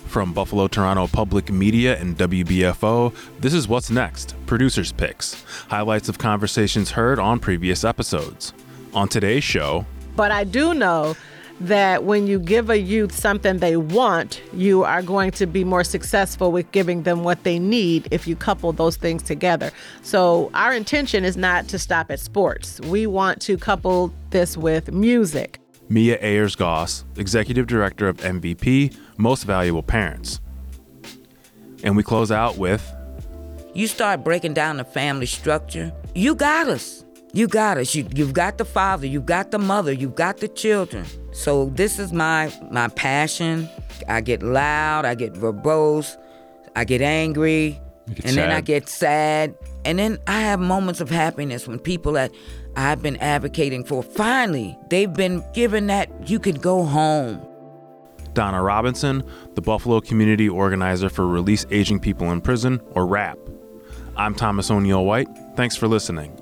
From Buffalo Toronto Public Media and WBFO, this is What's Next, Producer's Picks, highlights of conversations heard on previous episodes. On today's show... But I do know that when you give a youth something they want, you are going to be more successful with giving them what they need if you couple those things together. So our intention is not to stop at sports. We want to couple this with music. Mia Ayers-Goss, Executive Director of MVP, Most Valuable Parents. And we close out with... You start breaking down the family structure. You got us. You got us. You've got the father, you've got the mother, you've got the children. So this is my passion. I get loud, I get verbose, I get angry, then I get sad. And then I have moments of happiness when people that I've been advocating for, finally, they've been given that you could go home. Donna Robinson, the Buffalo Community Organizer for Release Aging People in Prison, or RAP. I'm Thomas O'Neill White. Thanks for listening.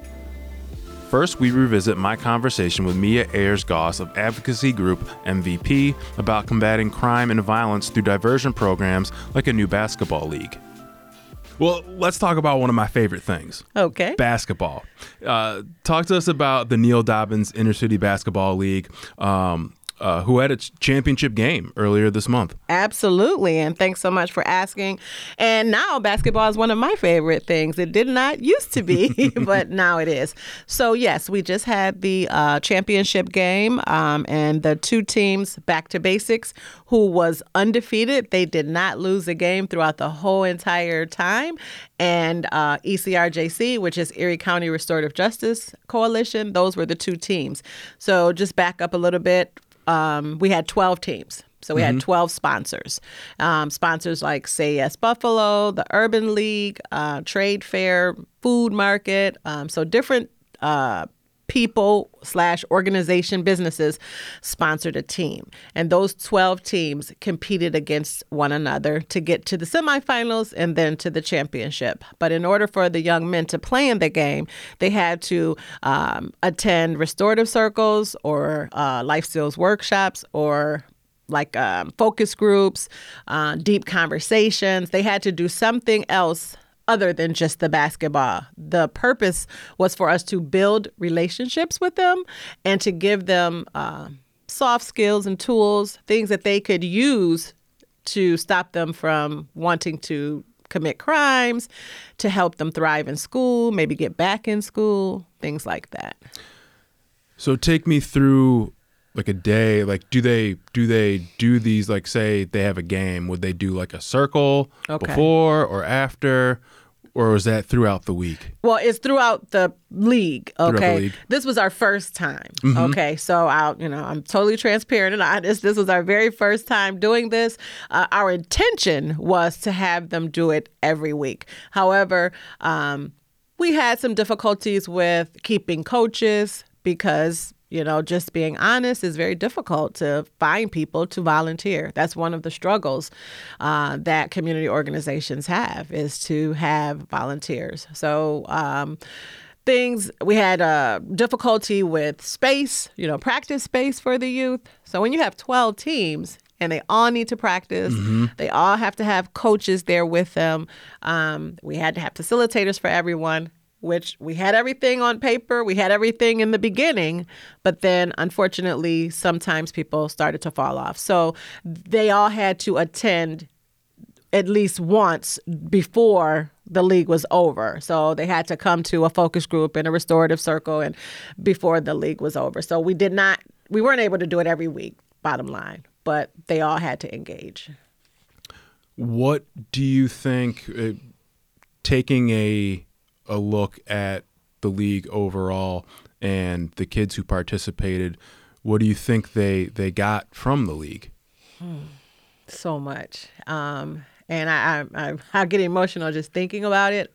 First, we revisit my conversation with Mia Ayers-Goss of advocacy group MVP about combating crime and violence through diversion programs like a new basketball league. Well, let's talk about one of my favorite things. Okay. Basketball. Talk to us about the Neil Dobbins Intercity Basketball League, who had its championship game earlier this month. Absolutely, and thanks so much for asking. And now basketball is one of my favorite things. It did not used to be, but now it is. So yes, we just had the championship game, and the two teams, Back to Basics, who was undefeated. They did not lose a game throughout the whole entire time. And ECRJC, which is Erie County Restorative Justice Coalition, those were the two teams. So just back up a little bit. We had 12 teams. So we had 12 sponsors. Sponsors like Say Yes Buffalo, the Urban League, Trade Fair, Food Market. So different people / organization businesses sponsored a team. And those 12 teams competed against one another to get to the semifinals and then to the championship. But in order for the young men to play in the game, they had to attend restorative circles or life skills workshops or like focus groups, deep conversations. They had to do something else other than just the basketball. The purpose was for us to build relationships with them and to give them soft skills and tools, things that they could use to stop them from wanting to commit crimes, to help them thrive in school, maybe get back in school, things like that. So take me through like a day. Like, do they do these, like, say they have a game, would they do like a circle before or after, or was that throughout the week? Well, it's throughout the league. Okay. This was our first time. Okay. So I'm totally transparent and honest. This was our very first time doing this. Our intention was to have them do it every week. However, we had some difficulties with keeping coaches because just being honest, is very difficult to find people to volunteer. That's one of the struggles that community organizations have, is to have volunteers. So we had difficulty with space, practice space for the youth. So when you have 12 teams and they all need to practice, they all have to have coaches there with them. We had to have facilitators for everyone, which we had everything on paper. We had everything in the beginning, but then unfortunately, sometimes people started to fall off. So they all had to attend at least once before the league was over. So they had to come to a focus group and a restorative circle and before the league was over. So we weren't able to do it every week, bottom line, but they all had to engage. What do you think, taking a look at the league overall and the kids who participated, what do you think they got from the league? So much. And I get emotional just thinking about it.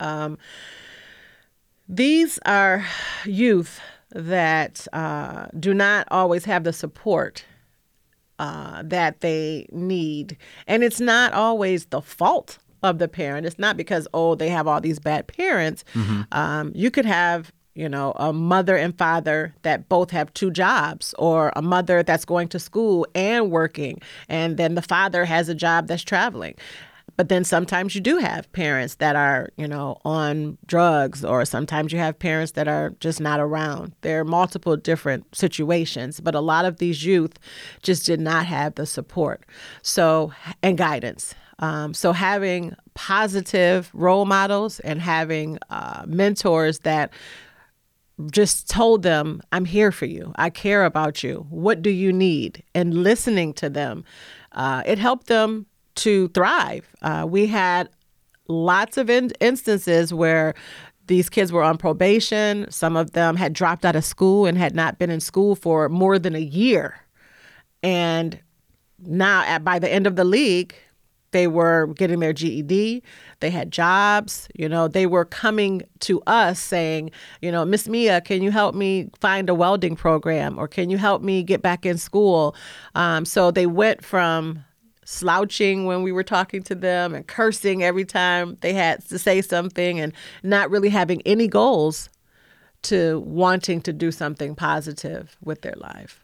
These are youth that do not always have the support that they need. And it's not always the fault of the parent. It's not because, they have all these bad parents. You could have a mother and father that both have two jobs, or a mother that's going to school and working, and then the father has a job that's traveling. But then sometimes you do have parents that are, on drugs, or sometimes you have parents that are just not around. There are multiple different situations, but a lot of these youth just did not have the support and guidance. So having positive role models and having mentors that just told them, I'm here for you. I care about you. What do you need? And listening to them, it helped them to thrive. We had lots of instances where these kids were on probation. Some of them had dropped out of school and had not been in school for more than a year. And now by the end of the league, they were getting their GED. They had jobs. They were coming to us saying, Miss Mia, can you help me find a welding program? Or can you help me get back in school? So they went from slouching when we were talking to them and cursing every time they had to say something and not really having any goals to wanting to do something positive with their life.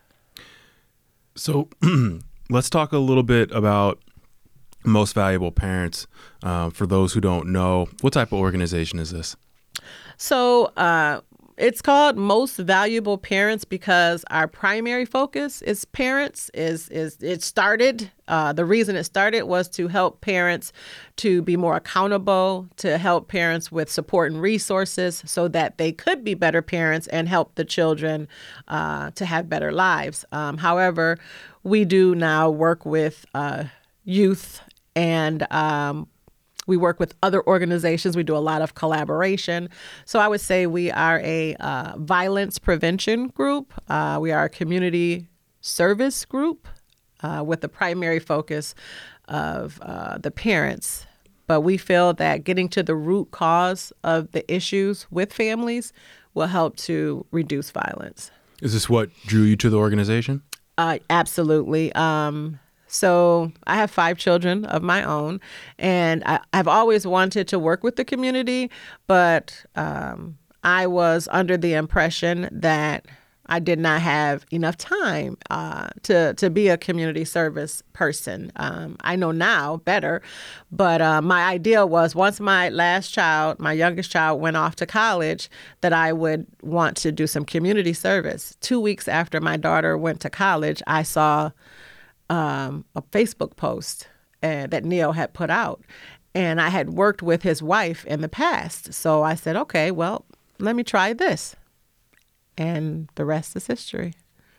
So let's talk a little bit about Most Valuable Parents. For those who don't know, what type of organization is this? So it's called Most Valuable Parents because our primary focus is parents. The reason it started was to help parents to be more accountable, to help parents with support and resources so that they could be better parents and help the children to have better lives. However, we do now work with youth, and we work with other organizations. We do a lot of collaboration. So I would say we are a violence prevention group. We are a community service group with the primary focus of the parents. But we feel that getting to the root cause of the issues with families will help to reduce violence. Is this what drew you to the organization? Absolutely. So I have 5 children of my own, and I've always wanted to work with the community, but I was under the impression that I did not have enough time to be a community service person. I know now better, but my idea was once my youngest child went off to college, that I would want to do some community service. 2 weeks after my daughter went to college, I saw a Facebook post that Neil had put out. And I had worked with his wife in the past. So I said, okay, well, let me try this. And the rest is history.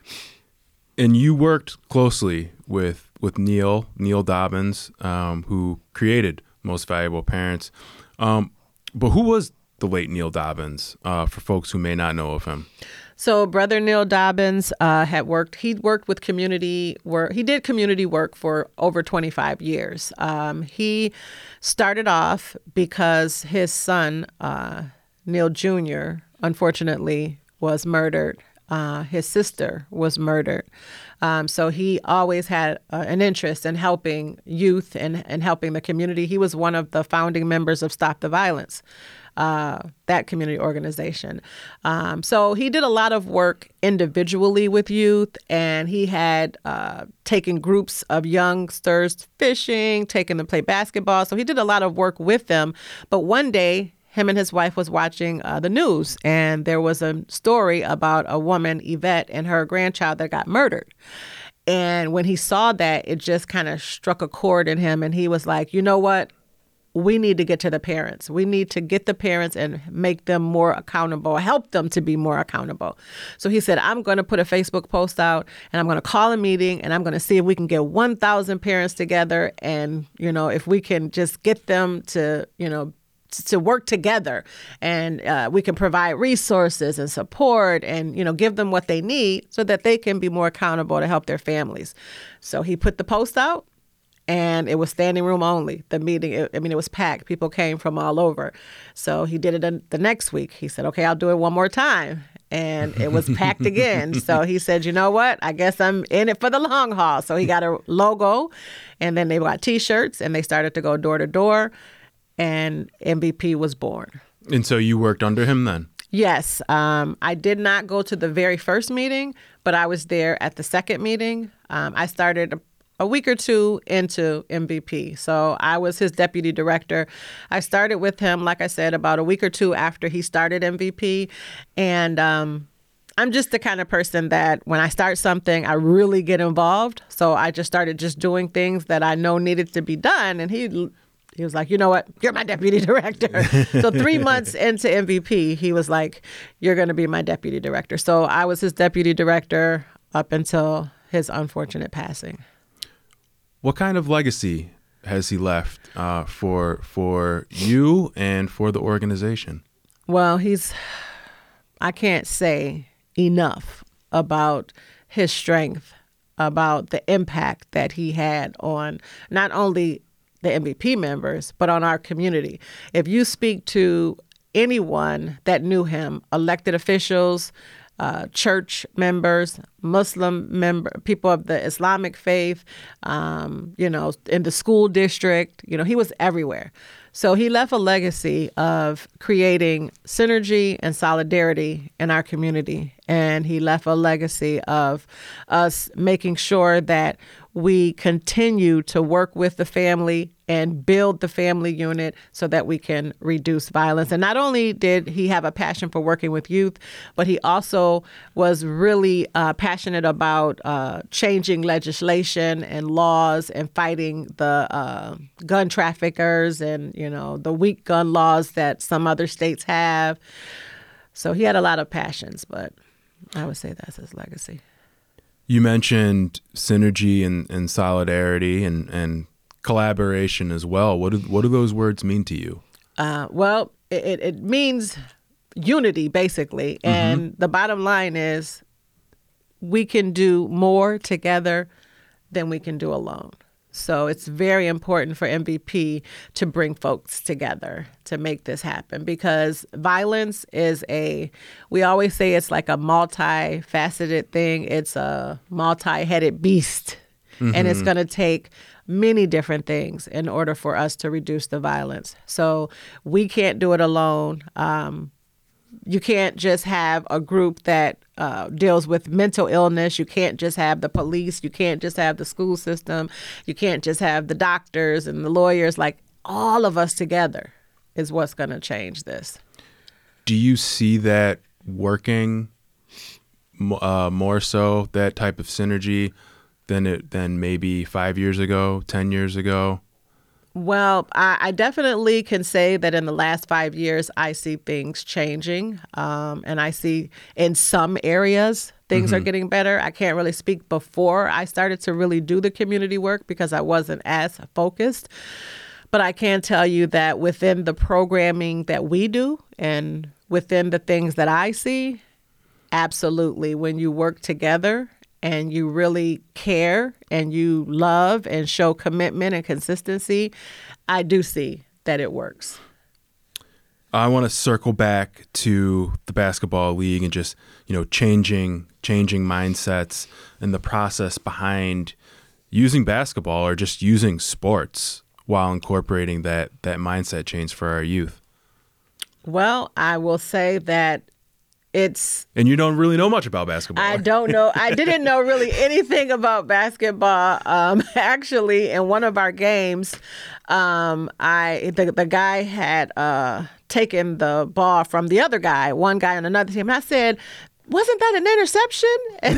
And you worked closely with Neil Dobbins, who created Most Valuable Parents. But who was the late Neil Dobbins, for folks who may not know of him? So Brother Neil Dobbins he worked with community work. He did community work for over 25 years. He started off because his son, Neil Jr., unfortunately was murdered. His sister was murdered. So he always had an interest in helping youth and helping the community. He was one of the founding members of Stop the Violence, that community organization. So he did a lot of work individually with youth, and he had taken groups of youngsters fishing, taken them to play basketball. So he did a lot of work with them. But one day, him and his wife was watching the news, and there was a story about a woman, Yvette, and her grandchild that got murdered. And when he saw that, it just kind of struck a chord in him, and he was like, you know what? We need to get to the parents. We need to get the parents and make them more accountable, help them to be more accountable. So he said, I'm going to put a Facebook post out, and I'm going to call a meeting, and I'm going to see if we can get 1,000 parents together. And, if we can just get them to work together, and we can provide resources and support and, give them what they need so that they can be more accountable to help their families. So he put the post out, and it was standing room only. The meeting, it was packed. People came from all over. So he did it the next week. He said, okay, I'll do it one more time. And it was packed again. So he said, you know what? I guess I'm in it for the long haul. So he got a logo, and then they got T-shirts, and they started to go door to door. And MVP was born. And so you worked under him then? Yes. I did not go to the very first meeting, but I was there at the second meeting. I started a week or two into MVP. So I was his deputy director. I started with him, like I said, about a week or two after he started MVP. And I'm just the kind of person that when I start something, I really get involved. So I just started just doing things that I know needed to be done. And he was like, you know what? You're my deputy director. So 3 months into MVP, he was like, you're going to be my deputy director. So I was his deputy director up until his unfortunate passing. What kind of legacy has he left for you and for the organization? Well, I can't say enough about his strength, about the impact that he had on not only the MVP members, but on our community. If you speak to anyone that knew him, elected officials, church members, people of the Islamic faith, in the school district, he was everywhere. So he left a legacy of creating synergy and solidarity in our community. And he left a legacy of us making sure that we continue to work with the family and build the family unit so that we can reduce violence. And not only did he have a passion for working with youth, but he also was really passionate about changing legislation and laws and fighting the gun traffickers and, the weak gun laws that some other states have. So he had a lot of passions, but I would say that's his legacy. You mentioned synergy and solidarity and collaboration as well. What do those words mean to you? Well, it means unity, basically. And the bottom line is we can do more together than we can do alone. So it's very important for MVP to bring folks together to make this happen, because violence is we always say it's like a multifaceted thing. It's a multi-headed beast, and it's going to take many different things in order for us to reduce the violence. So we can't do it alone. You can't just have a group that deals with mental illness. You can't just have the police. You can't just have the school system. You can't just have the doctors and the lawyers. Like, all of us together is what's going to change this. Do you see that working more so, that type of synergy, than maybe 5 years ago, 10 years ago? Well, I definitely can say that in the last 5 years, I see things changing. And I see in some areas, things are getting better. I can't really speak before I started to really do the community work because I wasn't as focused. But I can tell you that within the programming that we do and within the things that I see, absolutely, when you work together and you really care and you love and show commitment and consistency, I do see that it works. I want to circle back to the basketball league and just, changing mindsets and the process behind using basketball or just using sports while incorporating that mindset change for our youth. Well, I will say that and you don't really know much about basketball. I don't know. I didn't know really anything about basketball. Actually, in one of our games, the guy had taken the ball from the other guy, one guy on another team. And I said, wasn't that an interception?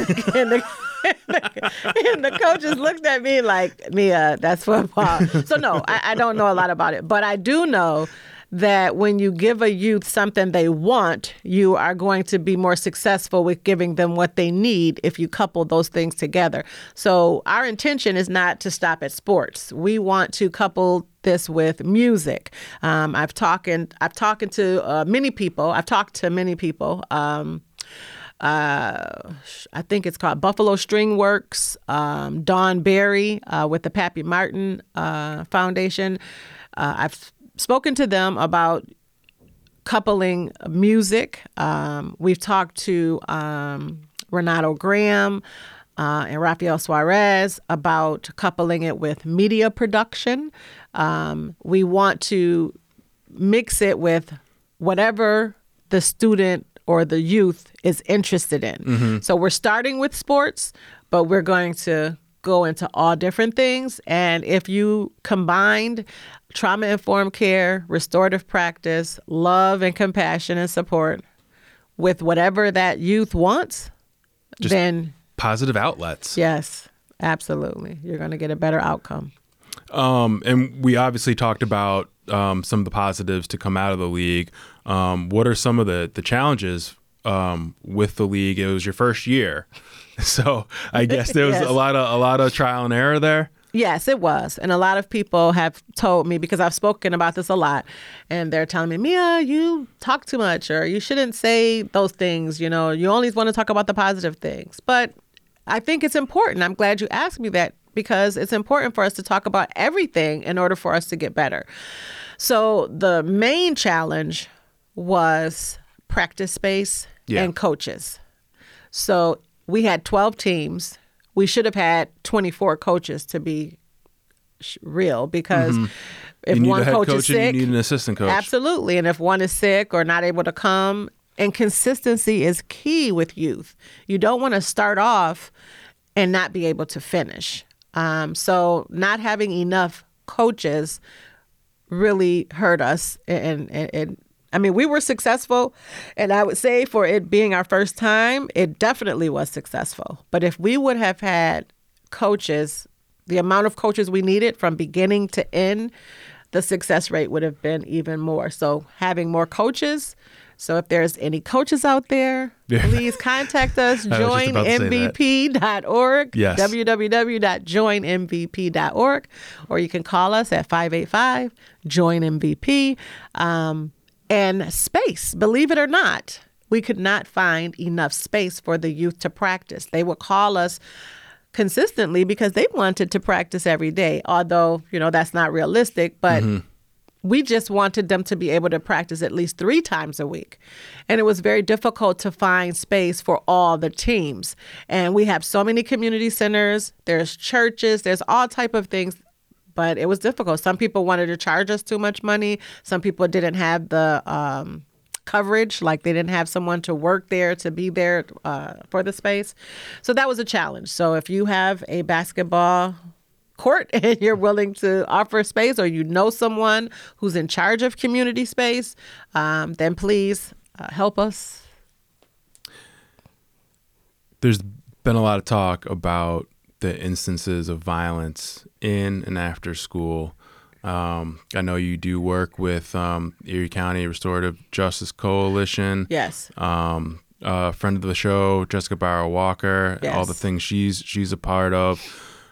And the coaches looked at me like, Mia, that's football. So no, I don't know a lot about it. But I do know that when you give a youth something they want, you are going to be more successful with giving them what they need if you couple those things together. So our intention is not to stop at sports. We want to couple this with music. I've talked to many people. I think it's called Buffalo String Works, Dawn Berry with the Pappy Martin Foundation. I've spoken to them about coupling music. We've talked to Renato Graham and Rafael Suarez about coupling it with media production. We want to mix it with whatever the student or the youth is interested in. So we're starting with sports, but we're going to go into all different things. And if you combined trauma-informed care, restorative practice, love and compassion and support with whatever that youth wants, Just then positive outlets. yes, absolutely. You're going to get a better outcome. And we obviously talked about some of the positives to come out of the league. What are some of the challenges with the league? It was your first year, so I guess there was Yes. a lot of trial and error there. Yes, it was. And a lot of people have told me, because I've spoken about this a lot, and they're telling me, Mia, you talk too much, or you shouldn't say those things. You know, you always want to talk about the positive things. But I think it's important. I'm glad you asked me that, because it's important for us to talk about everything in order for us to get better. So the main challenge was practice space and coaches. So we had 12 teams. We should have had 24 coaches, to be real, because if You need one a head coach is coach and sick, you need an assistant coach. absolutely. And if one is sick or not able to come, and consistency is key with youth. You don't want to start off and not be able to finish. So not having enough coaches really hurt us. And I mean, we were successful, and I would say for it being our first time, it definitely was successful. But if we would have had coaches, the amount of coaches we needed from beginning to end, the success rate would have been even more. So having more coaches. So if there's any coaches out there, please contact us, joinmvp.org, Yes. www.joinmvp.org, or you can call us at 585-JOIN-MVP. And space, believe it or not, we could not find enough space for the youth to practice. They would call us consistently because they wanted to practice every day, although, you know, that's not realistic, but we just wanted them to be able to practice at least 3 times a week. And it was very difficult to find space for all the teams. And we have so many community centers, there's churches, there's all type of things. But it was difficult. Some people wanted to charge us too much money. Some people didn't have the coverage, like they didn't have someone to work there, to be there for the space. So that was a challenge. So if you have a basketball court and you're willing to offer space, or you know someone who's in charge of community space, then please help us. There's been a lot of talk about the instances of violence in and after school. I know you do work with Erie County Restorative Justice Coalition. Yes. Friend of the show, Jessica Bauer Walker. Yes. All the things she's a part of.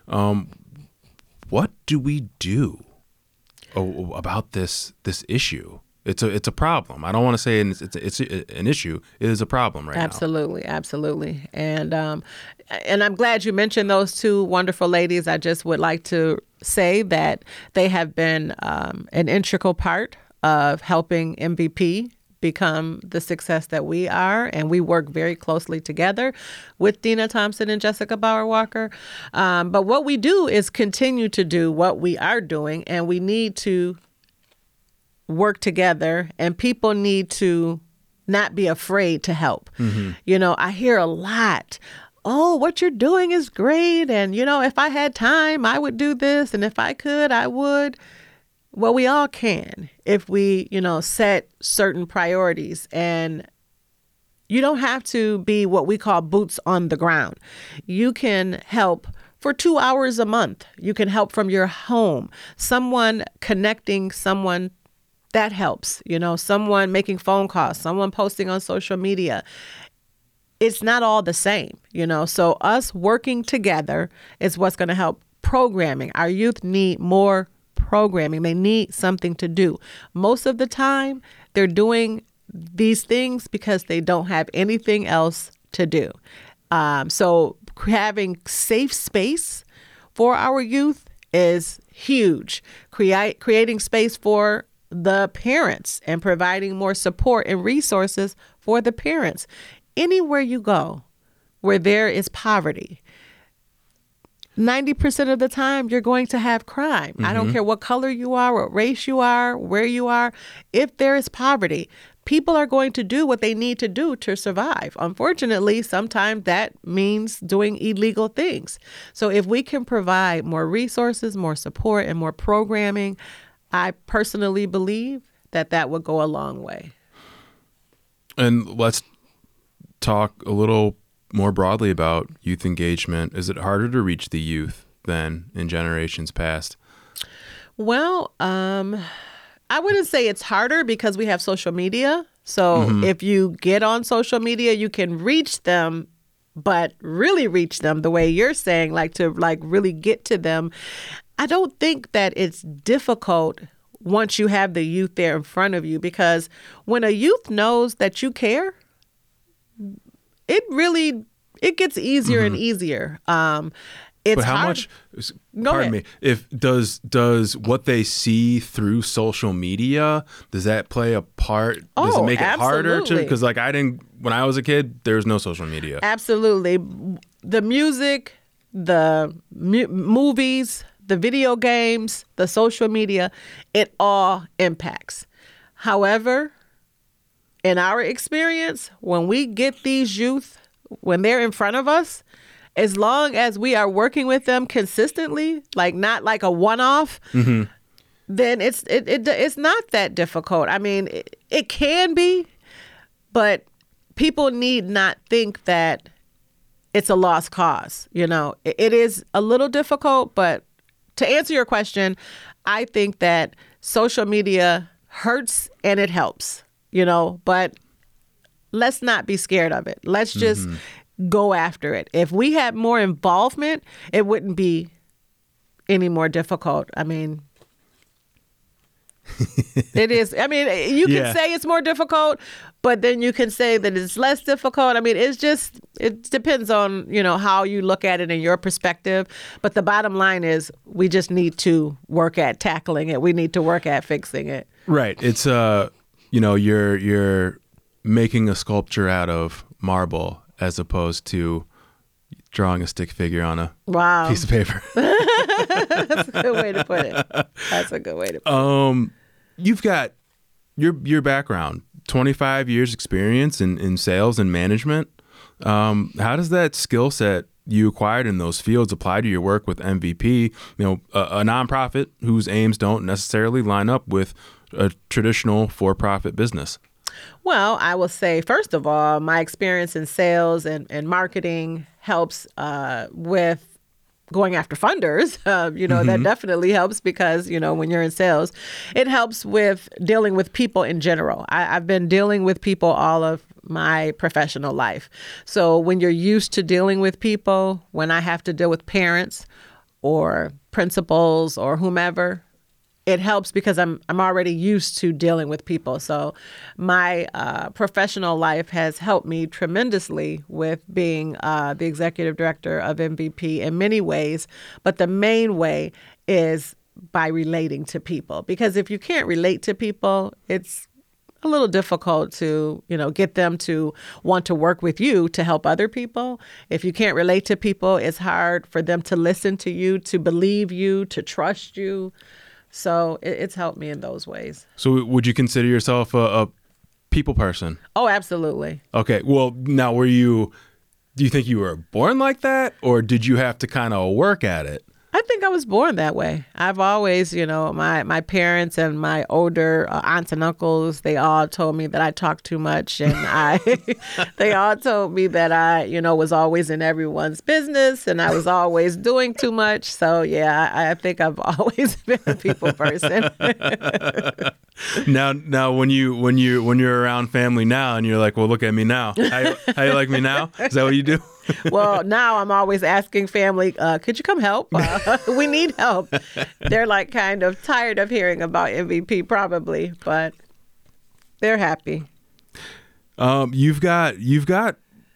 What do we do about this issue? It's a problem. I don't want to say it's an issue. It is a problem right now. Absolutely. And I'm glad you mentioned those 2 wonderful ladies. I just would like to say that they have been an integral part of helping MVP become the success that we are. And we work very closely together with Dina Thompson and Jessica Bauer Walker. But what we do is continue to do what we are doing, and we need to work together, and people need to not be afraid to help. You know, I hear a lot, oh, what you're doing is great. And, you know, if I had time, I would do this. And if I could, I would. Well, we all can if we, you know, set certain priorities. And you don't have to be what we call boots on the ground. You can help for 2 hours a month. You can help from your home. Someone connecting someone, that helps. You know, someone making phone calls, someone posting on social media. It's not all the same, you know. So us working together is what's going to help programming. Our youth need more programming. They need something to do. Most of the time, they're doing these things because they don't have anything else to do. So having safe space for our youth is huge. Creating space for the parents and providing more support and resources for the parents. Anywhere you go where there is poverty, 90% of the time you're going to have crime. I don't care what color you are, what race you are, where you are. If there is poverty, people are going to do what they need to do to survive. Unfortunately, sometimes that means doing illegal things. So if we can provide more resources, more support, and more programming, I personally believe that that would go a long way. And let's talk a little more broadly about youth engagement. Is it harder to reach the youth than in generations past? Well, I wouldn't say it's harder because we have social media. So if you get on social media, you can reach them, but really reach them the way you're saying, like to like really get to them. I don't think that it's difficult once you have the youth there in front of you, because when a youth knows that you care, it gets easier and easier. It's but how hard. much? Pardon me. If does what they see through social media, does that play a part? Does it make it harder to? Because like when I was a kid, there was no social media. Absolutely, the music, the movies, the video games, the social media, it all impacts. However, in our experience, when we get these youth, when they're in front of us, as long as we are working with them consistently, like not like a one-off, then it's not that difficult. I mean, it can be, but people need not think that it's a lost cause. You know, it is a little difficult, but to answer your question, I think that social media hurts and it helps, you know, but let's not be scared of it. Let's just go after it. If we had more involvement, it wouldn't be any more difficult. I mean, it is. I mean, you can say it's more difficult, but then you can say that it's less difficult. I mean, it depends on, you know, how you look at it in your perspective. But the bottom line is we just need to work at tackling it. We need to work at fixing it. Right. It's, you know, you're making a sculpture out of marble as opposed to drawing a stick figure on a piece of paper. That's a good way to put it. That's a good way to put it. You've got your background, 25 years experience in sales and management. How does that skill set you acquired in those fields apply to your work with MVP, you know, a nonprofit whose aims don't necessarily line up with a traditional for-profit business? Well, I will say, first of all, my experience in sales and marketing helps with going after funders. You know, that definitely helps because, you know, when you're in sales, it helps with dealing with people in general. I've been dealing with people all of my professional life. So when you're used to dealing with people, when I have to deal with parents or principals or whomever, it helps because I'm already used to dealing with people. So my professional life has helped me tremendously with being the executive director of MVP in many ways. But the main way is by relating to people. Because if you can't relate to people, it's a little difficult to, you know, get them to want to work with you to help other people. If you can't relate to people, it's hard for them to listen to you, to believe you, to trust you. So it's helped me in those ways. So would you consider yourself a people person? Oh, absolutely. Okay. Well, now do you think you were born like that, or did you have to kind of work at it? I think I was born that way. I've always, you know, my parents and my older aunts and uncles, they all told me that I talked too much, and they all told me that I, you know, was always in everyone's business and I was always doing too much. So yeah, I think I've always been a people person. Now, when you're around family now, and you're like, well, look at me now. How you like me now? Is that what you do? Well, now I'm always asking family, could you come help? We need help. They're like kind of tired of hearing about MVP probably, but they're happy. You've got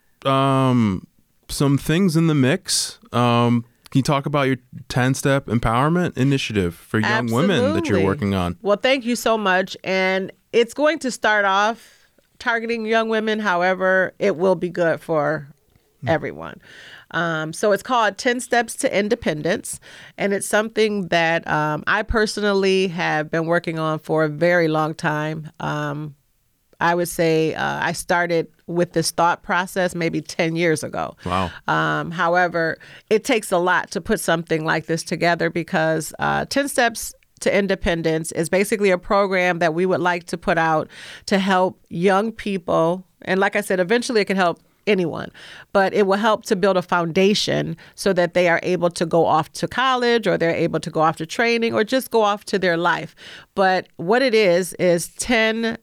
some things in the mix. Can you talk about your 10-step empowerment initiative for young women that you're working on? Well, thank you so much. And it's going to start off targeting young women. However, it will be good for everyone. So it's called 10 Steps to Independence. And it's something that I personally have been working on for a very long time. I would say I started with this thought process maybe 10 years ago. Wow. However, it takes a lot to put something like this together because 10 Steps to Independence is basically a program that we would like to put out to help young people. And like I said, eventually it can help anyone, but it will help to build a foundation so that they are able to go off to college or they're able to go off to training or just go off to their life. But what it is 10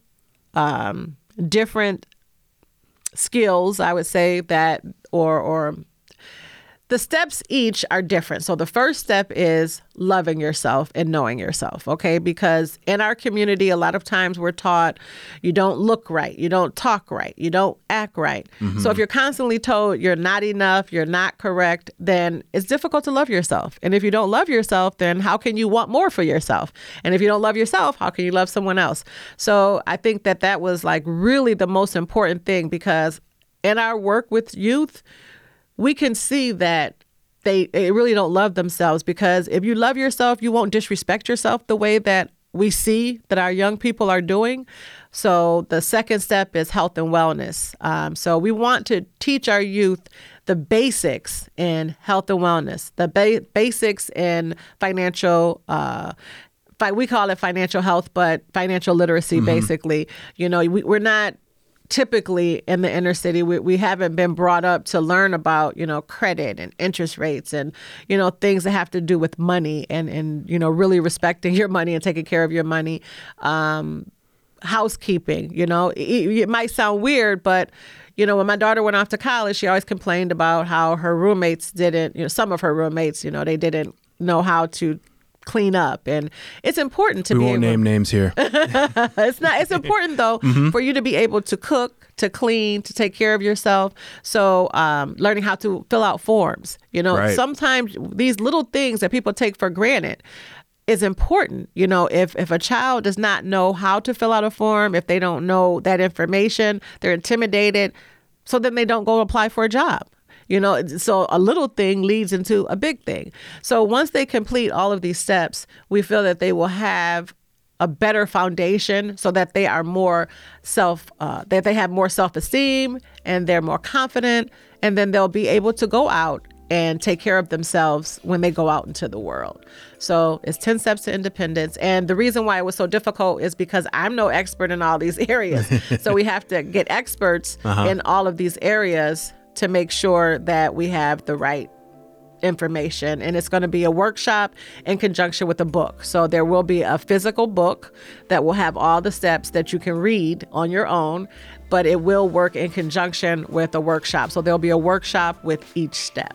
different skills, I would say, that or the steps each are different. So the first step is loving yourself and knowing yourself, okay? Because in our community, a lot of times we're taught you don't look right, you don't talk right, you don't act right. So if you're constantly told you're not enough, you're not correct, then it's difficult to love yourself. And if you don't love yourself, then how can you want more for yourself? And if you don't love yourself, how can you love someone else? So I think that was like really the most important thing, because in our work with youth, we can see that they really don't love themselves, because if you love yourself, you won't disrespect yourself the way that we see that our young people are doing. So the second step is health and wellness. So we want to teach our youth the basics in health and wellness, the basics in financial we call it financial health, but financial literacy, basically. You know, we're not typically in the inner city, we haven't been brought up to learn about, you know, credit and interest rates and, you know, things that have to do with money and you know, really respecting your money and taking care of your money. Housekeeping, you know, it might sound weird, but, you know, when my daughter went off to college, she always complained about how her roommates didn't, you know, some of her roommates, you know, they didn't know how to clean up. And it's important to we be won't able, name names here. it's important though for you to be able to cook, to clean, to take care of yourself. So learning how to fill out forms, you know, Right. Sometimes these little things that people take for granted is important. You know, if a child does not know how to fill out a form, if they don't know that information, they're intimidated. So then they don't go apply for a job. You know, so a little thing leads into a big thing. So once they complete all of these steps, we feel that they will have a better foundation so that they are more that they have more self-esteem and they're more confident, and then they'll be able to go out and take care of themselves when they go out into the world. So it's 10 Steps to Independence. And the reason why it was so difficult is because I'm no expert in all these areas. So we have to get experts in all of these areas to make sure that we have the right information. And it's going to be a workshop in conjunction with a book. So there will be a physical book that will have all the steps that you can read on your own, but it will work in conjunction with a workshop. So there'll be a workshop with each step.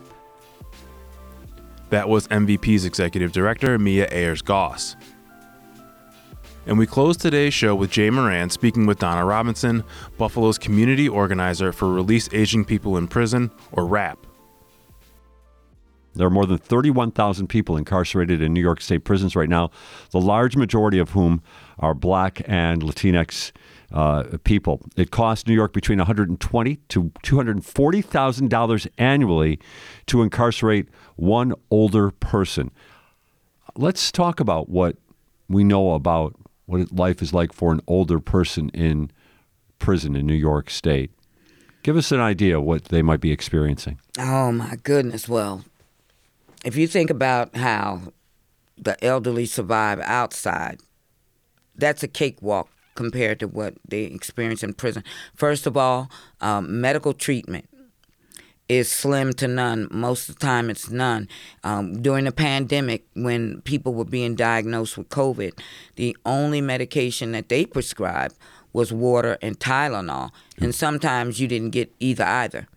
That was MVP's Executive Director, Mia Ayers-Goss. And we close today's show with Jay Moran speaking with Donna Robinson, Buffalo's community organizer for Release Aging People in Prison, or RAP. There are more than 31,000 people incarcerated in New York State prisons right now, the large majority of whom are Black and Latinx people. It costs New York between $120,000 to $240,000 annually to incarcerate one older person. Let's talk about what we know about what life is like for an older person in prison in New York State. Give us an idea of what they might be experiencing. Oh, my goodness. Well, if you think about how the elderly survive outside, that's a cakewalk compared to what they experience in prison. First of all, medical treatment is slim to none. Most of the time it's none. During the pandemic, when people were being diagnosed with COVID, the only medication that they prescribed was water and Tylenol. And sometimes you didn't get either.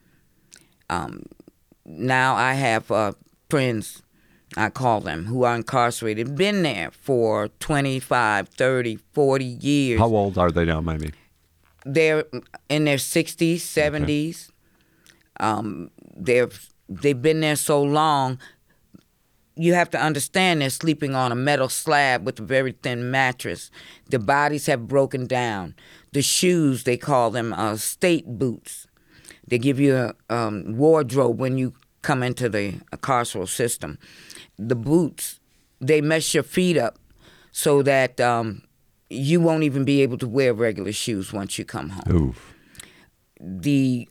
Now I have friends, I call them, who are incarcerated, been there for 25, 30, 40 years. How old are they now, maybe? They're in their 60s, 70s. They've been there so long. You have to understand they're sleeping on a metal slab with a very thin mattress. The bodies have broken down. The shoes, they call them state boots. They give you a wardrobe when you come into the carceral system. The boots, they mess your feet up so that you won't even be able to wear regular shoes once you come home. Oof. The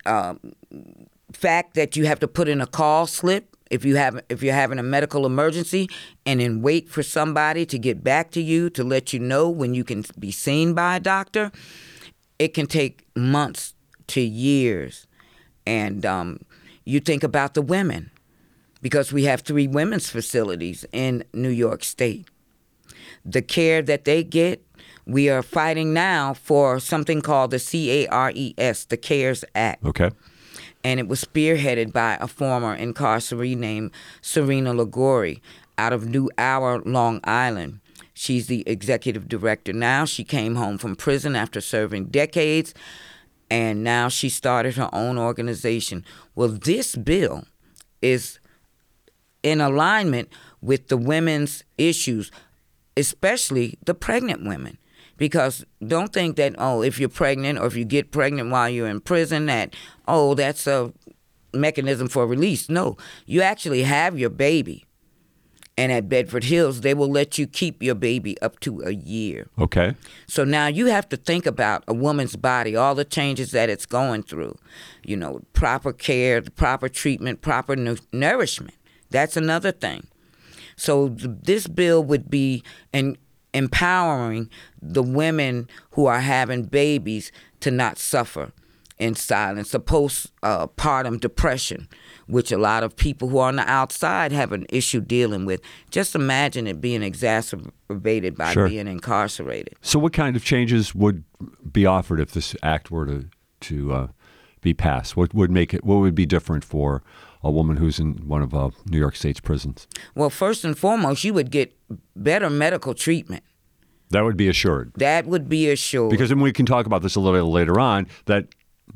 fact that you have to put in a call slip if you're having a medical emergency, and then wait for somebody to get back to you to let you know when you can be seen by a doctor, it can take months to years. And you think about the women, because we have 3 women's facilities in New York State. The care that they get, we are fighting now for something called the CARES, the CARES Act. Okay. And it was spearheaded by a former incarceree named Serena Ligori out of New Hour, Long Island. She's the executive director now. She came home from prison after serving decades, and now she started her own organization. Well, this bill is in alignment with the women's issues, especially the pregnant women. Because don't think that, if you're pregnant or if you get pregnant while you're in prison, that, that's a mechanism for release. No, you actually have your baby. And at Bedford Hills, they will let you keep your baby up to a year. Okay. So now you have to think about a woman's body, all the changes that it's going through. Proper care, proper treatment, proper nourishment. That's another thing. So this bill would be empowering the women who are having babies to not suffer in silence, a postpartum depression, which a lot of people who are on the outside have an issue dealing with. Just imagine it being exacerbated by being incarcerated. So what kind of changes would be offered if this act were to be passed? What would be different for a woman who's in one of New York State's prisons? Well, first and foremost, you would get better medical treatment. That would be assured. That would be assured. Because then we can talk about this a little later on, that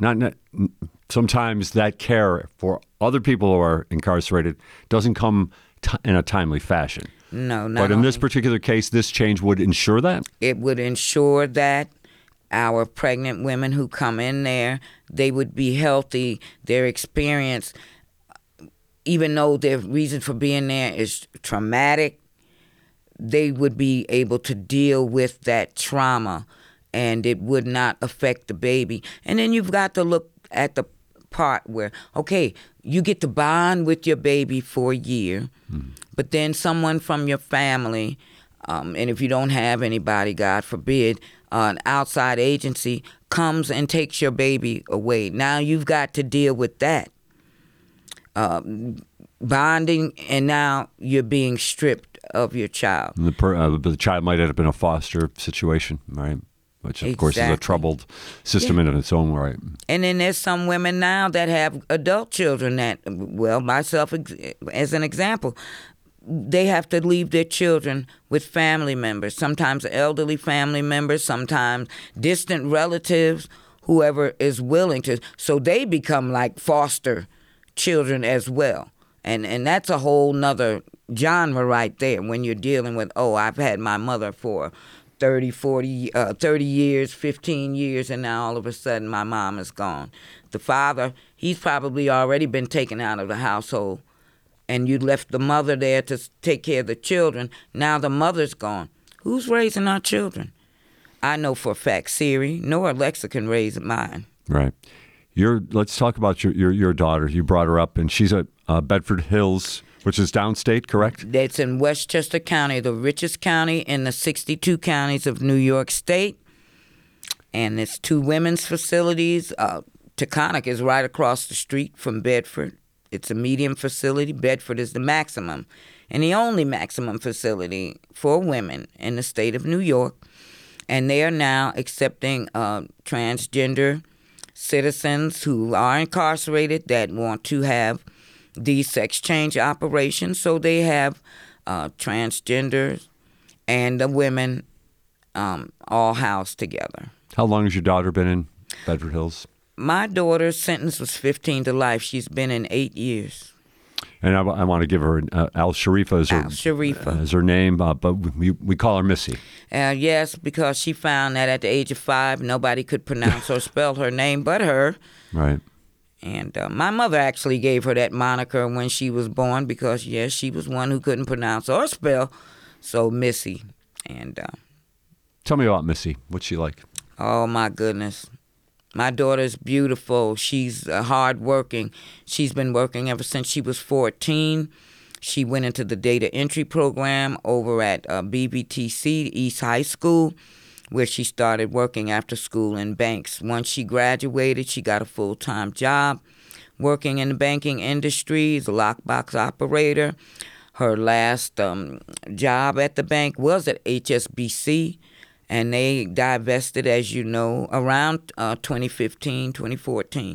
sometimes that care for other people who are incarcerated doesn't come in a timely fashion. No, not But in this particular case, this change would ensure that? It would ensure that our pregnant women who come in there, they would be healthy. Their experience, even though their reason for being there is traumatic, they would be able to deal with that trauma, and it would not affect the baby. And then you've got to look at the part where, okay, you get to bond with your baby for a year, but then someone from your family, and if you don't have anybody, God forbid, an outside agency comes and takes your baby away. Now you've got to deal with that. Bonding, and now you're being stripped of your child. And the child might end up in a foster situation, right? Which, of course, is a troubled system in its own right. And then there's some women now that have adult children that, myself as an example, they have to leave their children with family members, sometimes elderly family members, sometimes distant relatives, whoever is willing to. So they become like foster children as well. And that's a whole nother genre right there when you're dealing with, I've had my mother for 30 years, 15 years, and now all of a sudden my mom is gone. The father, he's probably already been taken out of the household, and you left the mother there to take care of the children. Now the mother's gone. Who's raising our children? I know for a fact Siri nor Alexa can raise mine. Right. Let's talk about your daughter. You brought her up, and she's at Bedford Hills, which is downstate, correct? It's in Westchester County, the richest county in the 62 counties of New York State. And it's 2 women's facilities. Taconic is right across the street from Bedford. It's a medium facility. Bedford is the maximum and the only maximum facility for women in the state of New York. And they are now accepting transgender citizens who are incarcerated that want to have these sex change operations. So they have transgenders and the women all housed together. How long has your daughter been in Bedford Hills? My daughter's sentence was 15 to life. She's been in 8 years. And I want to give her Al Sharifa as her name, but we call her Missy. Yes, because she found that at the age of 5, nobody could pronounce or spell her name but her. Right. And my mother actually gave her that moniker when she was born because, yes, she was one who couldn't pronounce or spell, so Missy. And Tell me about Missy. What's she like? Oh, my goodness. My daughter's beautiful. She's hardworking. She's been working ever since she was 14. She went into the data entry program over at BBTC, East High School, where she started working after school in banks. Once she graduated, she got a full-time job working in the banking industry as a lockbox operator. Her last job at the bank was at HSBC, and they divested, as you know, around 2015, 2014.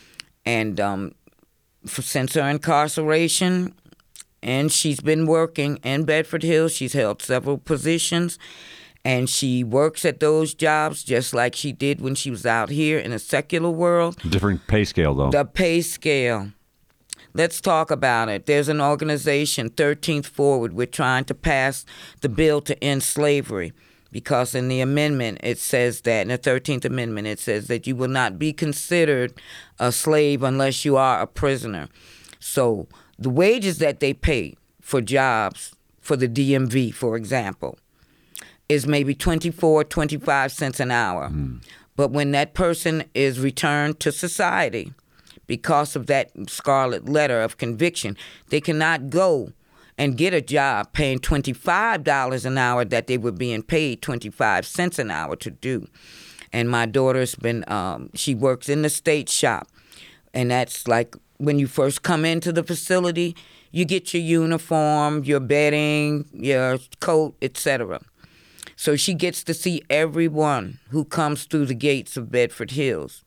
And since her incarceration, and she's been working in Bedford Hills. She's held several positions, and she works at those jobs just like she did when she was out here in the secular world. Different pay scale, though. The pay scale. Let's talk about it. There's an organization, 13th Forward. We're trying to pass the bill to end slavery because in the amendment it says that, in the 13th Amendment, it says that you will not be considered a slave unless you are a prisoner. So the wages that they pay for jobs for the DMV, for example, is maybe 24, 25 cents an hour. But when that person is returned to society, because of that scarlet letter of conviction, they cannot go and get a job paying $25 an hour that they were being paid 25 cents an hour to do. And my daughter's been, she works in the state shop. And that's like when you first come into the facility, you get your uniform, your bedding, your coat, etc. So she gets to see everyone who comes through the gates of Bedford Hills.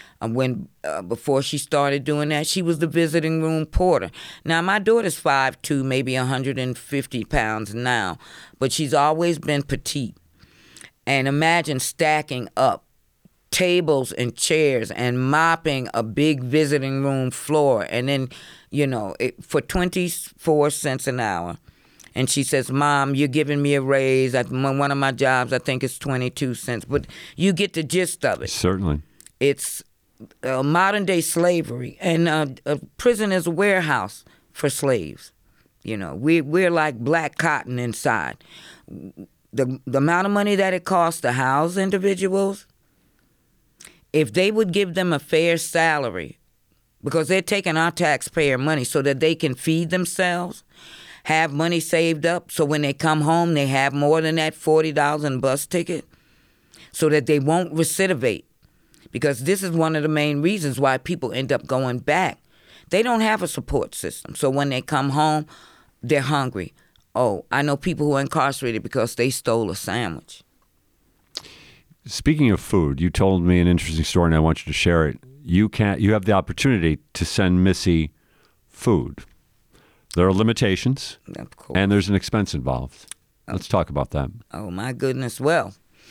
Before she started doing that, she was the visiting room porter. Now, my daughter's 5'2", maybe 150 pounds now, but she's always been petite. And imagine stacking up tables and chairs and mopping a big visiting room floor, and then, for 24 cents an hour. And she says, Mom, you're giving me a raise. One of my jobs, I think it's 22 cents. But you get the gist of it. Certainly. It's modern-day slavery. And a prison is a warehouse for slaves. We're like black cotton inside. The amount of money that it costs to house individuals, if they would give them a fair salary, because they're taking our taxpayer money so that they can feed themselves, have money saved up so when they come home they have more than that $40 in bus ticket, so that they won't recidivate. Because this is one of the main reasons why people end up going back. They don't have a support system. So when they come home, they're hungry. Oh, I know people who are incarcerated because they stole a sandwich. Speaking of food, you told me an interesting story, and I want you to share it. You have the opportunity to send Missy food. There are limitations, Of course. and there's an expense involved. Let's talk about that. Oh, my goodness. Well,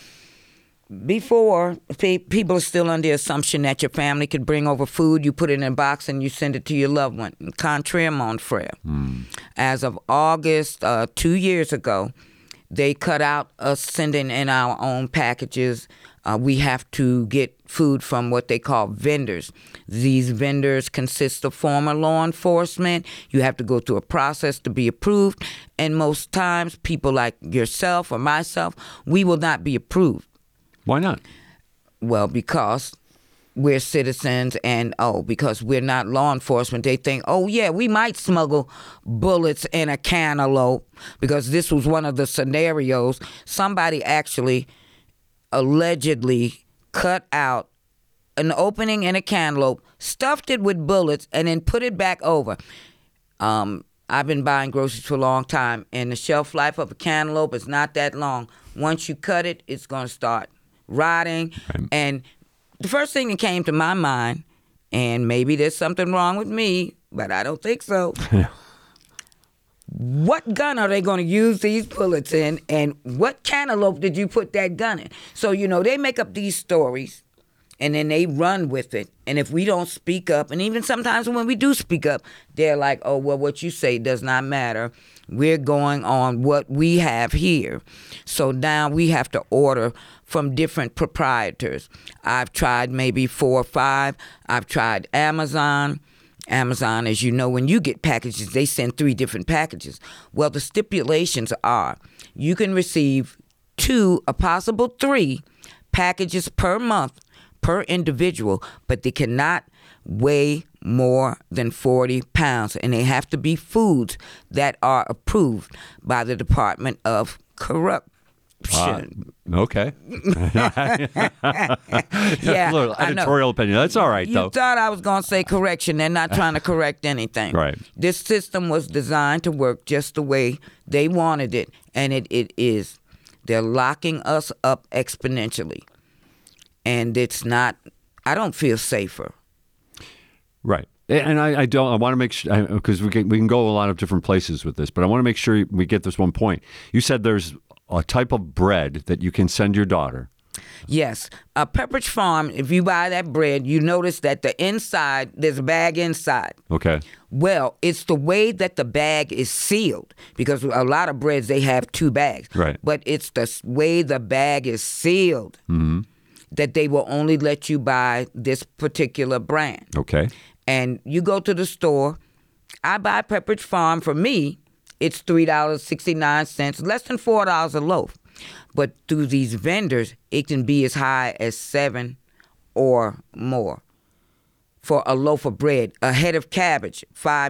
before, people are still under the assumption that your family could bring over food, you put it in a box, and you send it to your loved one. Contraire, mon frere. As of August 2 years ago, they cut out us sending in our own packages. We have to get food from what they call vendors. These vendors consist of former law enforcement. You have to go through a process to be approved. And most times, people like yourself or myself, we will not be approved. Why not? Well, because we're citizens and, because we're not law enforcement, they think, we might smuggle bullets in a cantaloupe, because this was one of the scenarios. Somebody actually allegedly cut out an opening in a cantaloupe, stuffed it with bullets, and then put it back over. I've been buying groceries for a long time, and the shelf life of a cantaloupe is not that long. Once you cut it, it's going to start rotting. Right. And the first thing that came to my mind, and maybe there's something wrong with me, but I don't think so. What gun are they going to use these bullets in, and what cantaloupe did you put that gun in? So, they make up these stories, and then they run with it. And if we don't speak up, and even sometimes when we do speak up, they're like, what you say does not matter. We're going on what we have here. So now we have to order from different proprietors. I've tried maybe 4 or 5. I've tried Amazon. Amazon, as you know, when you get packages, they send 3 different packages. Well, the stipulations are you can receive 2, a possible 3 packages per month per individual, but they cannot weigh more than 40 pounds, and they have to be foods that are approved by the Department of Corruption. Okay. Yeah, A little I know. editorial opinion. That's all right, You though. thought I was going to say correction. They're not trying to correct anything. Right. This system was designed to work just the way they wanted it, and it is. They're locking us up exponentially, and it's not. I don't feel safer. Right. And I don't. I want to make sure, because we can go a lot of different places with this, but I want to make sure we get this one point. You said there's a type of bread that you can send your daughter. Yes. Pepperidge Farm, if you buy that bread, you notice that the inside, there's a bag inside. Okay. Well, it's the way that the bag is sealed, because a lot of breads, they have 2 bags. Right. But it's the way the bag is sealed that they will only let you buy this particular brand. Okay. And you go to the store, I buy Pepperidge Farm. For me, it's $3.69, less than $4 a loaf. But through these vendors, it can be as high as $7 or more for a loaf of bread. A head of cabbage,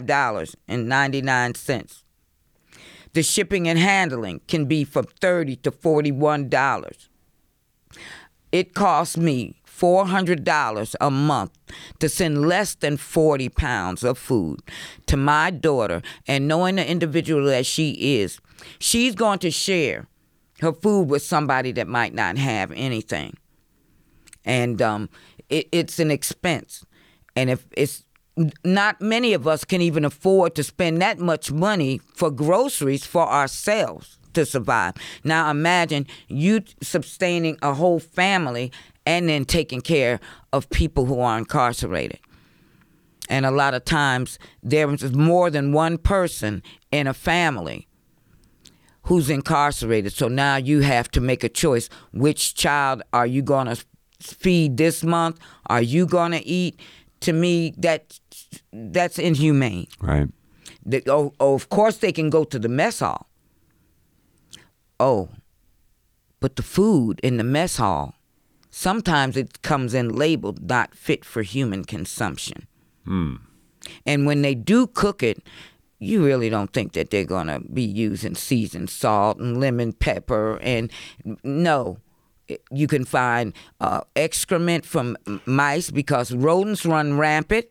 $5.99. The shipping and handling can be from $30 to $41. It costs me $400 a month to send less than 40 pounds of food to my daughter, and knowing the individual that she is, she's going to share her food with somebody that might not have anything. And it's an expense. And if it's not many of us can even afford to spend that much money for groceries for ourselves to survive. Now imagine you sustaining a whole family and then taking care of people who are incarcerated. And a lot of times there is more than one person in a family who's incarcerated. So now you have to make a choice. Which child are you going to feed this month? Are you going to eat? To me, that's inhumane. Right. Of course they can go to the mess hall. Oh, but the food in the mess hall, sometimes it comes in labeled not fit for human consumption. And when they do cook it, you really don't think that they're going to be using seasoned salt and lemon pepper. And no, you can find excrement from mice because rodents run rampant.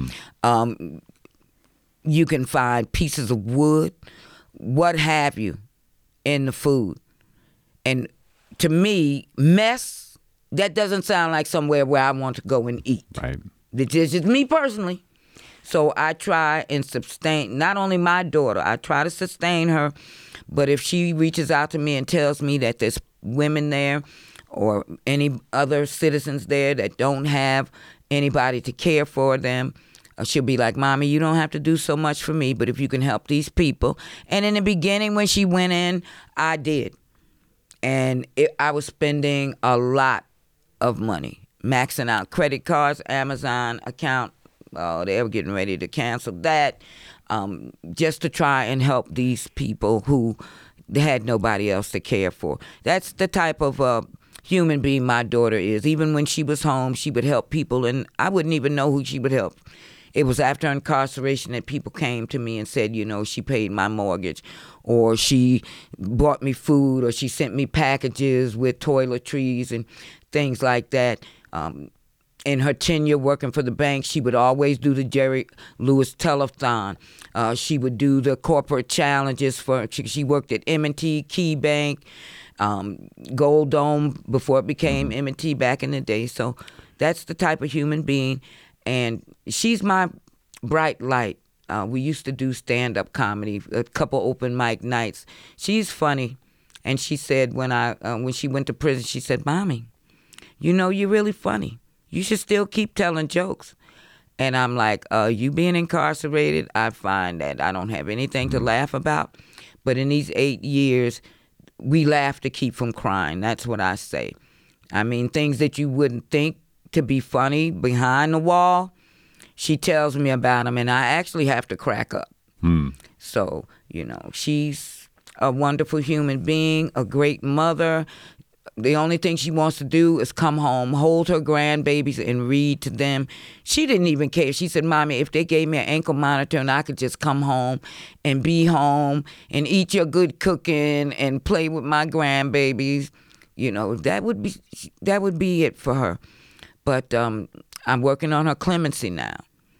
You can find pieces of wood, what have you, in the food. And to me, mess, that doesn't sound like somewhere where I want to go and eat. Right. It's just me personally. So I try and sustain, not only my daughter, I try to sustain her, but if she reaches out to me and tells me that there's women there or any other citizens there that don't have anybody to care for them, she'll be like, Mommy, you don't have to do so much for me, but if you can help these people. And in the beginning when she went in, I did. And I was spending a lot of money, maxing out credit cards, Amazon account. They were getting ready to cancel that, just to try and help these people who had nobody else to care for. That's the type of human being my daughter is. Even when she was home, she would help people, and I wouldn't even know who she would help. It was after incarceration that people came to me and said, you know, she paid my mortgage, or she bought me food, or she sent me packages with toiletries and things like that. In her tenure working for the bank, she would always do the Jerry Lewis Telethon. She would do the corporate challenges she worked at M&T, Key Bank, Gold Dome before it became M&T back in the day. So that's the type of human being. And she's my bright light. We used to do stand-up comedy, a couple open mic nights. She's funny. And she said when she went to prison, she said, Mommy, you know, you're really funny. You should still keep telling jokes. And I'm like, you being incarcerated, I find that I don't have anything to laugh about. But in these 8 years, we laugh to keep from crying. That's what I say. I mean, things that you wouldn't think to be funny behind the wall, she tells me about them, and I actually have to crack up. So, you know, she's a wonderful human being, a great mother. The only thing she wants to do is come home, hold her grandbabies, and read to them. She didn't even care. She said, Mommy, if they gave me an ankle monitor and I could just come home and be home and eat your good cooking and play with my grandbabies, that would be it for her. But I'm working on her clemency now.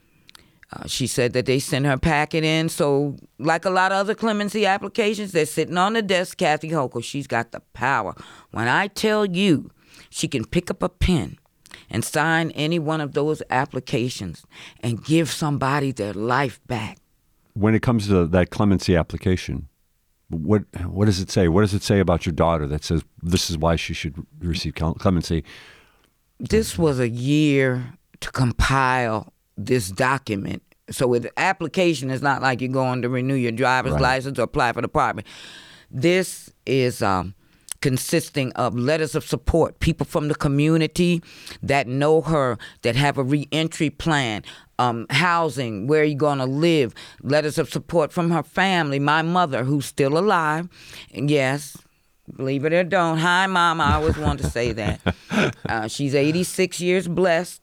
She said that they sent her packet in. So like a lot of other clemency applications, they're sitting on the desk. Kathy Hochul, she's got the power. When I tell you, she can pick up a pen and sign any one of those applications and give somebody their life back. When it comes to that clemency application, what does it say? What does it say about your daughter that says this is why she should receive clemency? This was a year to compile this document. So with the application, it's not like you're going to renew your driver's license or apply for the apartment. This is consisting of letters of support, people from the community that know her, that have a reentry plan, housing, where you're going to live, letters of support from her family, my mother, who's still alive. And yes, believe it or don't. Hi, Mom. I always want to say that. She's 86 years blessed.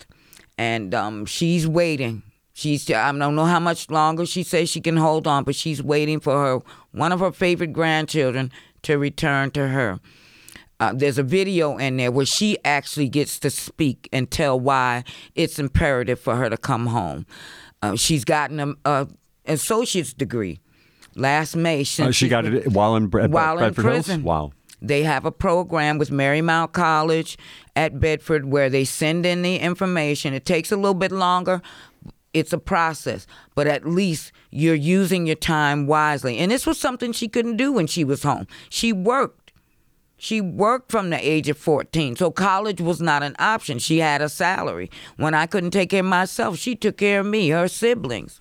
And she's waiting. I don't know how much longer she says she can hold on, but she's waiting for one of her favorite grandchildren to return to her. There's a video in there where she actually gets to speak and tell why it's imperative for her to come home. She's gotten an associate's degree last May. She got it while in Bedford prison. Hills? Wow. They have a program with Marymount College at Bedford where they send in the information. It takes a little bit longer. It's a process, but at least you're using your time wisely. And this was something she couldn't do when she was home. She worked. She worked from the age of 14, so college was not an option. She had a salary. When I couldn't take care of myself, she took care of me, her siblings.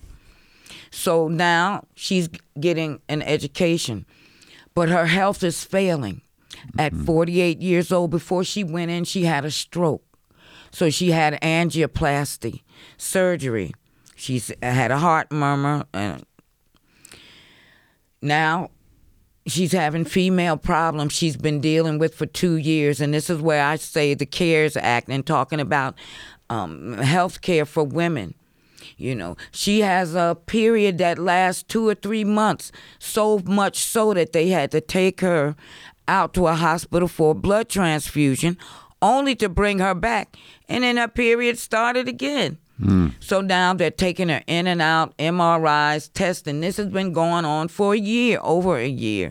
So now she's getting an education, but her health is failing. At 48 years old, before she went in, she had a stroke. So she had angioplasty, surgery. She's had a heart murmur. And now she's having female problems she's been dealing with for 2 years. And this is where I say the CARES Act and talking about health care for women. She has a period that lasts 2 or 3 months, so much so that they had to take her out to a hospital for a blood transfusion, only to bring her back. And then her period started again. So now they're taking her in and out, MRIs, testing. This has been going on for a year, over a year.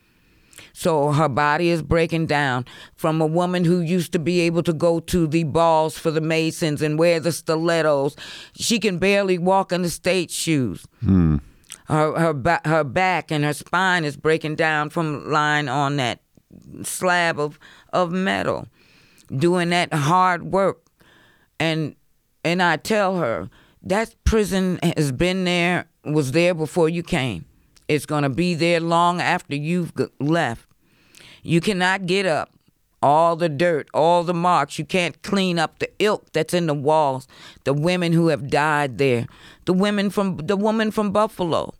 So her body is breaking down from a woman who used to be able to go to the balls for the Masons and wear the stilettos. She can barely walk in the state shoes. Her back and her spine is breaking down from lying on that slab of metal, doing that hard work. And I tell her, that prison has been there, was there before you came. It's going to be there long after you've left. You cannot get up. All the dirt, all the marks. You can't clean up the ilk that's in the walls. The women who have died there. The woman from Buffalo.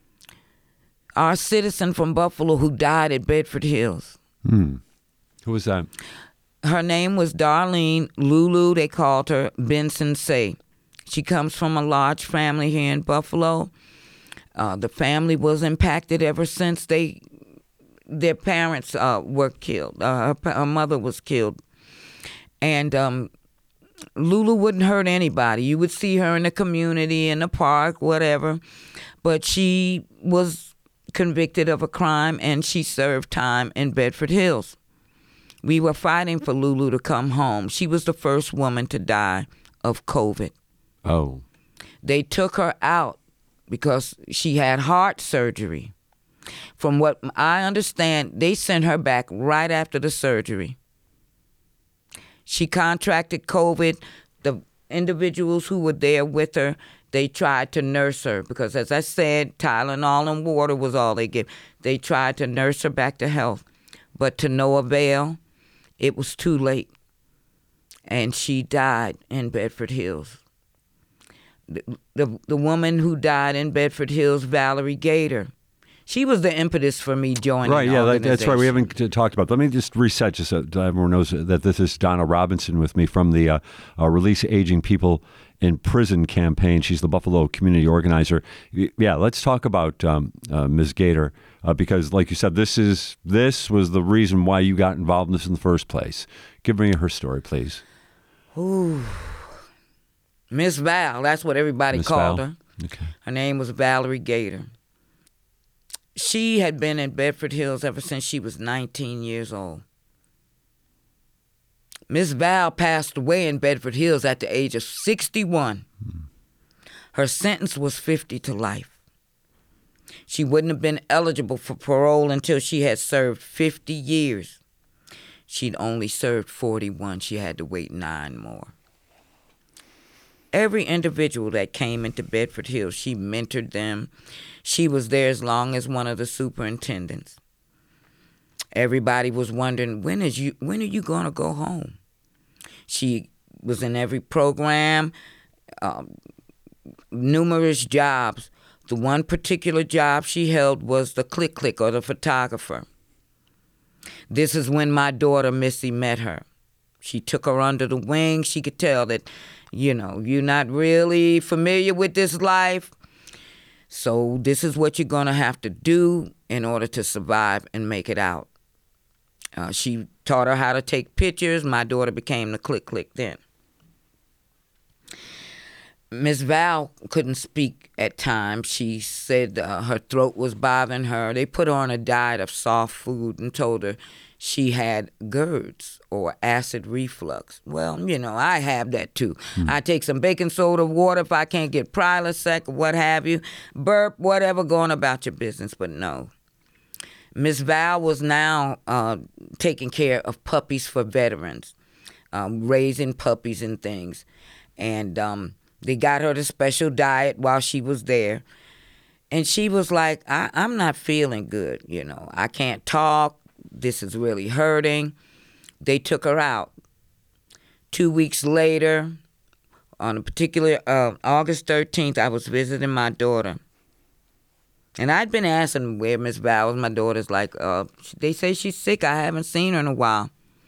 Our citizen from Buffalo who died at Bedford Hills. Who was that? Her name was Darlene Lulu. They called her Benson Say. She comes from a large family here in Buffalo. The family was impacted ever since their parents were killed. Her mother was killed. And Lulu wouldn't hurt anybody. You would see her in the community, in the park, whatever. But she was convicted of a crime, and she served time in Bedford Hills. We were fighting for Lulu to come home. She was the first woman to die of COVID. Oh. They took her out because she had heart surgery. From what I understand, they sent her back right after the surgery. She contracted COVID. The individuals who were there with her, they tried to nurse her because, as I said, Tylenol and water was all they gave. They tried to nurse her back to health, but to no avail. It was too late, and she died in Bedford Hills. The woman who died in Bedford Hills, Valerie Gator, She was the impetus for me joining Right, the yeah, organization. that's right. We haven't talked about. Let me just reset, just so everyone knows that this is Donna Robinson with me from the Release Aging People in Prison campaign. She's the Buffalo community organizer. Yeah, let's talk about Ms. Gator because, like you said, this was the reason why you got involved in this in the first place. Give me her story, please. Ooh. Miss Val, that's what everybody Miss called Val. her. Okay. Her name was Valerie Gator. She had been in Bedford Hills ever since she was 19 years old. Miss Val passed away in Bedford Hills at the age of 61. Her sentence was 50 to life. She wouldn't have been eligible for parole until she had served 50 years. She'd only served 41. She had to wait 9 more. Every individual that came into Bedford Hills, she mentored them. She was there as long as one of the superintendents. Everybody was wondering, when are you going to go home? She was in every program, numerous jobs. The one particular job she held was the click or the photographer. This is when my daughter Missy met her. She took her under the wing. She could tell that, you're not really familiar with this life. So this is what you're going to have to do in order to survive and make it out. She taught her how to take pictures. My daughter became the click then. Miss Val couldn't speak at times. She said her throat was bothering her. They put her on a diet of soft food and told her she had GERDs or acid reflux. Well, I have that too. I take some baking soda water if I can't get Prilosec or what have you. Burp, whatever, going about your business. But no. Miss Val was now taking care of puppies for veterans, raising puppies and things. And they got her the special diet while she was there. And she was like, I'm not feeling good, I can't talk. This is really hurting. They took her out. 2 weeks later, on a particular August 13th, I was visiting my daughter. And I'd been asking where Miss Val was. My daughter's like, they say she's sick. I haven't seen her in a while.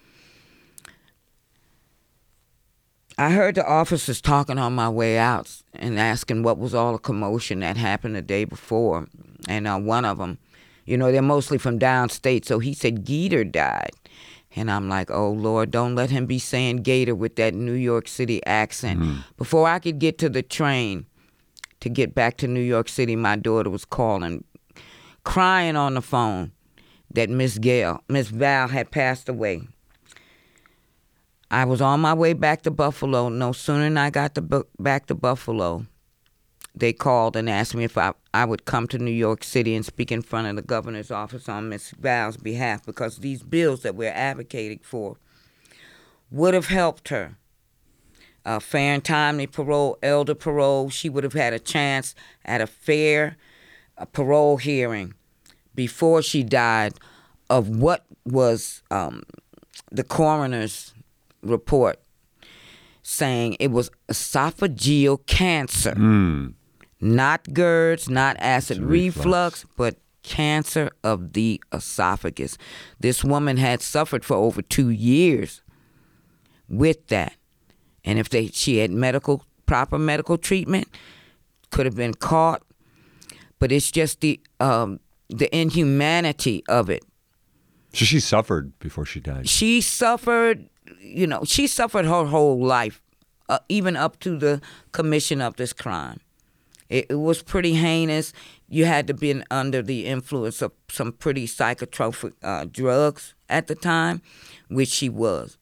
I heard the officers talking on my way out and asking what was all the commotion that happened the day before. And one of them, they're mostly from downstate, so he said Gator died. And I'm like, oh, Lord, don't let him be saying Gator with that New York City accent. Before I could get to the train to get back to New York City, my daughter was calling, crying on the phone that Miss Val had passed away. I was on my way back to Buffalo. No sooner than I got back to Buffalo, they called and asked me if I would come to New York City and speak in front of the governor's office on Miss Val's behalf, because these bills that we're advocating for would have helped her. Fair and timely parole, elder parole. She would have had a chance at a fair parole hearing before she died of what was the coroner's report saying it was esophageal cancer. Not GERDs, not acid reflux, but cancer of the esophagus. This woman had suffered for over 2 years with that. And if she had proper medical treatment, could have been caught. But it's just the inhumanity of it. So she suffered before she died. She suffered, she suffered her whole life, even up to the commission of this crime. It was pretty heinous. You had to be under the influence of some pretty psychotropic drugs at the time, which she was.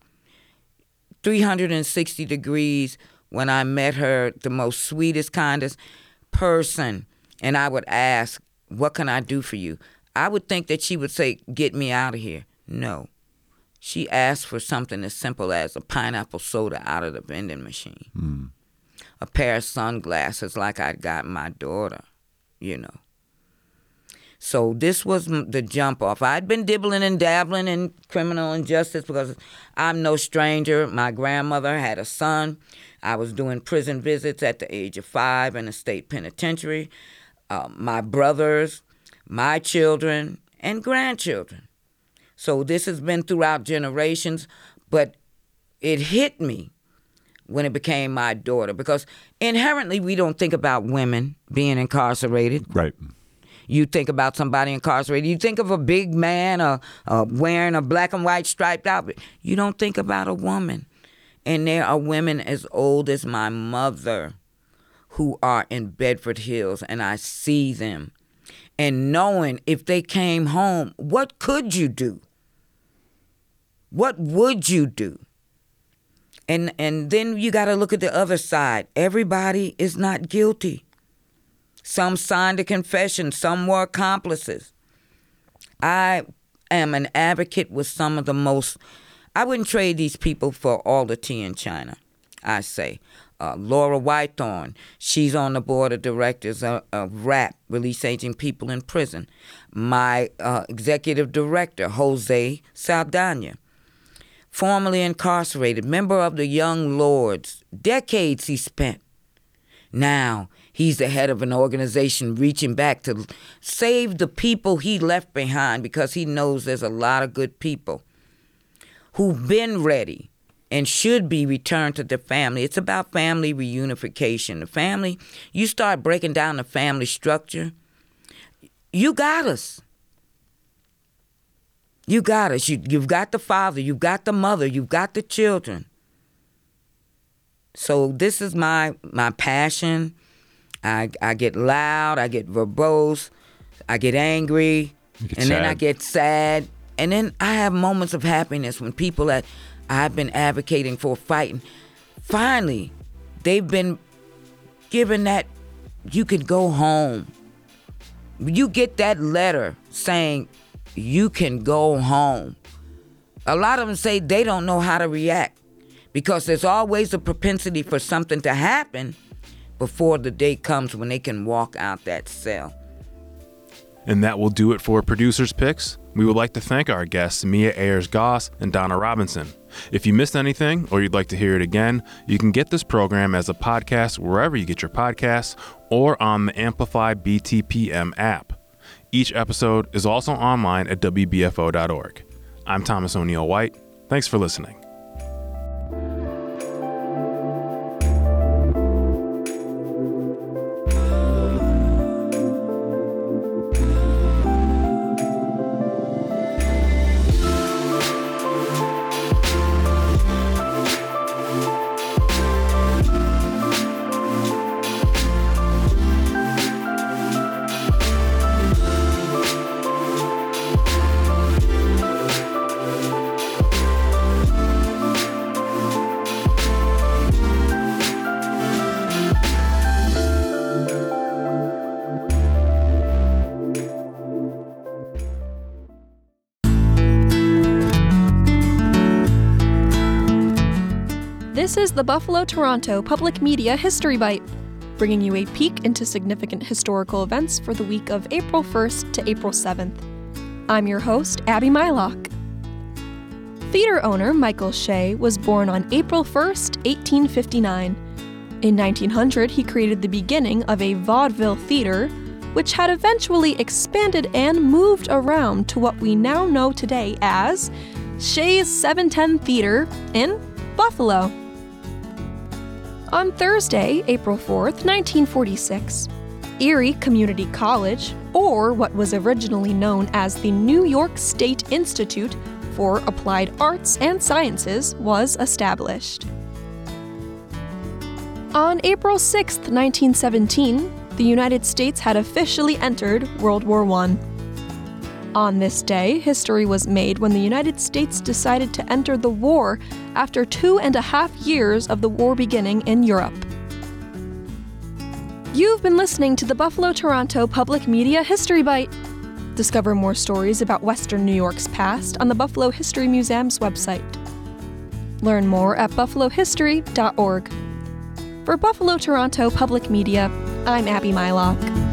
360 degrees when I met her, the most sweetest, kindest person. And I would ask, what can I do for you? I would think that she would say, get me out of here. No. She asked for something as simple as a pineapple soda out of the vending machine. A pair of sunglasses like I got my daughter, So this was the jump off. I'd been dibbling and dabbling in criminal injustice because I'm no stranger. My grandmother had a son. I was doing prison visits at the age of 5 in a state penitentiary. My brothers, my children, and grandchildren. So this has been throughout generations, but it hit me when it became my daughter, because inherently we don't think about women being incarcerated. Right. You think about somebody incarcerated. You think of a big man wearing a black and white striped outfit. You don't think about a woman. And there are women as old as my mother who are in Bedford Hills, and I see them. And knowing if they came home, what could you do? What would you do? And then you got to look at the other side. Everybody is not guilty. Some signed a confession. Some were accomplices. I am an advocate with some of the most... I wouldn't trade these people for all the tea in China, I say. Laura Whitethorn, she's on the board of directors of RAP, Release Aging People in Prison. My executive director, Jose Saldana, formerly incarcerated, member of the Young Lords. Decades he spent. Now he's the head of an organization reaching back to save the people he left behind, because he knows there's a lot of good people who've been ready and should be returned to their family. It's about family reunification. The family, you start breaking down the family structure, you got us. You got us. You've got the father, you've got the mother, you've got the children. So this is my passion. I get loud, I get verbose, I get angry, then I get sad. And then I have moments of happiness when people that I've been advocating for, fighting, finally, they've been given that you can go home. You get that letter saying you can go home. A lot of them say they don't know how to react, because there's always a propensity for something to happen before the day comes when they can walk out that cell. And that will do it for Producers Picks. We would like to thank our guests, Mia Ayers-Goss and Donna Robinson. If you missed anything or you'd like to hear it again, you can get this program as a podcast wherever you get your podcasts or on the Amplify BTPM app. Each episode is also online at WBFO.org. I'm Thomas O'Neill White. Thanks for listening. This is the Buffalo-Toronto Public Media History Bite, bringing you a peek into significant historical events for the week of April 1st to April 7th. I'm your host, Abby Mylock. Theater owner Michael Shea was born on April 1st, 1859. In 1900, he created the beginning of a vaudeville theater, which had eventually expanded and moved around to what we now know today as Shea's 710 Theater in Buffalo. On Thursday, April 4th, 1946, Erie Community College, or what was originally known as the New York State Institute for Applied Arts and Sciences, was established. On April 6th, 1917, the United States had officially entered World War I. On this day, history was made when the United States decided to enter the war after 2.5 years of the war beginning in Europe. You've been listening to the Buffalo-Toronto Public Media History Bite. Discover more stories about Western New York's past on the Buffalo History Museum's website. Learn more at buffalohistory.org. For Buffalo-Toronto Public Media, I'm Abby Mylock.